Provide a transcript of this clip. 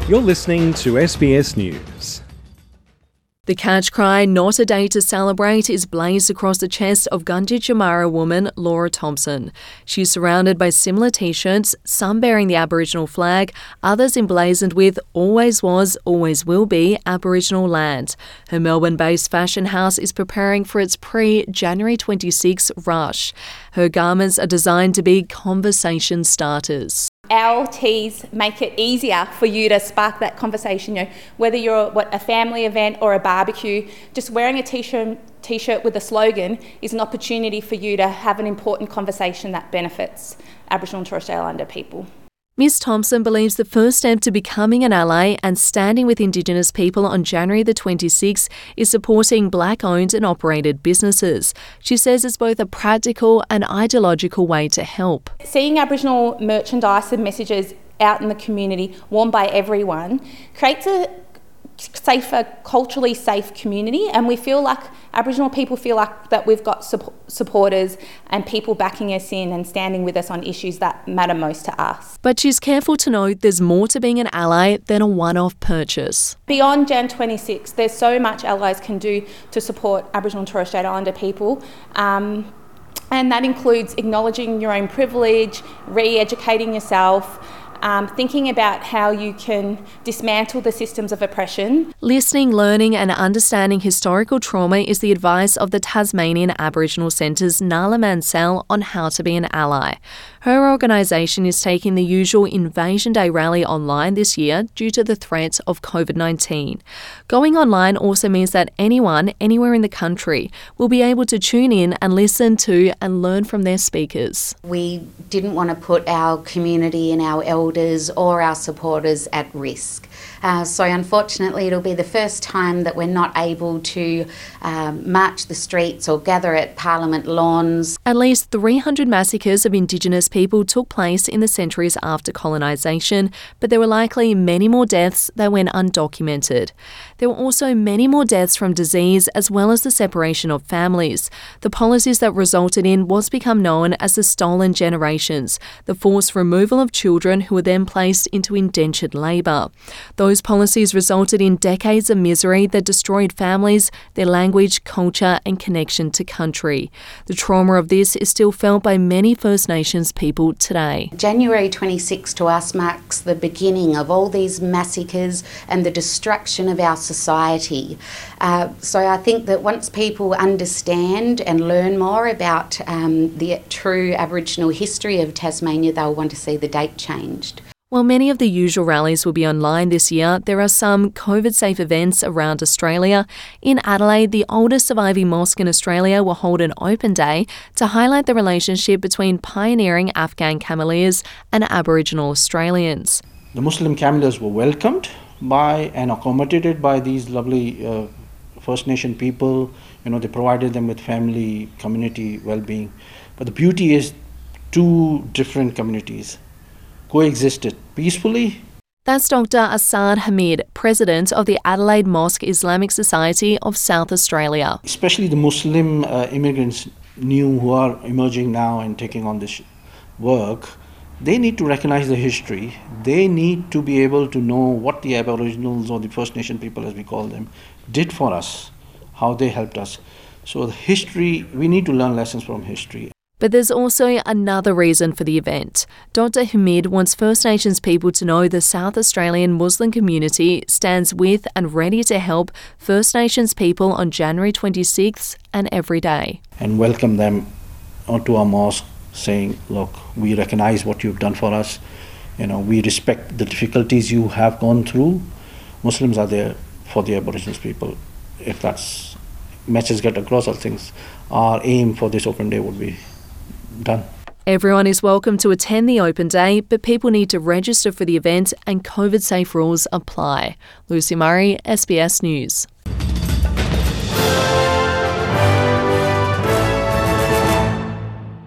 You're listening to SBS News. The catch cry, "Not a day to celebrate," is blazed across the chest of Gunditjmara woman Laura Thompson. She's surrounded by similar t-shirts, some bearing the Aboriginal flag, others emblazoned with "Always was, always will be Aboriginal land." Her Melbourne-based fashion house is preparing for its pre-January 26 rush. Her garments are designed to be conversation starters. Our tees make it easier for you to spark that conversation. Whether you're at a family event or a barbecue, just wearing a t-shirt with a slogan is an opportunity for you to have an important conversation that benefits Aboriginal and Torres Strait Islander people. Ms Thompson believes the first step to becoming an ally and standing with Indigenous people on January the 26th is supporting Black-owned and operated businesses. She says it's both a practical and ideological way to help. Seeing Aboriginal merchandise and messages out in the community, worn by everyone, creates a safer, culturally safe community, and we feel like Aboriginal people feel like that we've got supporters and people backing us in and standing with us on issues that matter most to us. But she's careful to note there's more to being an ally than a one-off purchase. Beyond Jan 26, there's so much allies can do to support Aboriginal and Torres Strait Islander people. And that includes acknowledging your own privilege, re-educating yourself, thinking about how you can dismantle the systems of oppression. Listening, learning and understanding historical trauma is the advice of the Tasmanian Aboriginal Centre's Nala Mansell on how to be an ally. Her organisation is taking the usual Invasion Day rally online this year due to the threat of COVID-19. Going online also means that anyone, anywhere in the country, will be able to tune in and listen to and learn from their speakers. We didn't want to put our community and our elders or our supporters at risk. So unfortunately it'll be the first time that we're not able to march the streets or gather at Parliament lawns. At least 300 massacres of Indigenous people took place in the centuries after colonisation, but there were likely many more deaths that went undocumented. There were also many more deaths from disease as well as the separation of families. The policies that resulted in what's become known as the stolen generations, the forced removal of children who were then placed into indentured labour. Those policies resulted in decades of misery that destroyed families, their language, culture and connection to country. The trauma of this is still felt by many First Nations people today. January 26 to us marks the beginning of all these massacres and the destruction of our society. So I think that once people understand and learn more about the true Aboriginal history of Tasmania, they'll want to see the date changed. While many of the usual rallies will be online this year, there are some COVID-safe events around Australia. In Adelaide, the oldest surviving mosque in Australia will hold an open day to highlight the relationship between pioneering Afghan Cameleers and Aboriginal Australians. The Muslim Cameleers were welcomed by and accommodated by these lovely First Nation people. They provided them with family, community well-being. But the beauty is two different communities coexisted peacefully. That's Dr. Asad Hamid, President of the Adelaide Mosque Islamic Society of South Australia. Especially the Muslim immigrants who are emerging now and taking on this work, they need to recognize the history. They need to be able to know what the Aboriginals or the First Nation people, as we call them, did for us, how they helped us. So the history, we need to learn lessons from history. But there's also another reason for the event. Dr. Hamid wants First Nations people to know the South Australian Muslim community stands with and ready to help First Nations people on January 26th and every day. And welcome them onto our mosque saying, look, we recognize what you've done for us. We respect the difficulties you have gone through. Muslims are there for the Aboriginal people. If that's message get across, I think our aim for this open day would be done. Everyone is welcome to attend the open day, but people need to register for the event and COVID-safe rules apply. Lucy Murray, SBS News.